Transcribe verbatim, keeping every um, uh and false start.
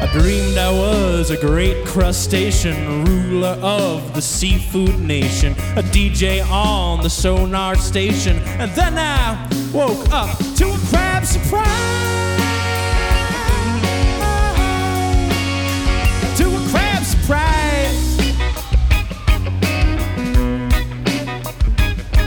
Dreamed I was a great crustacean, ruler of the seafood nation, a D J on the sonar station, and then I woke up to a crab surprise.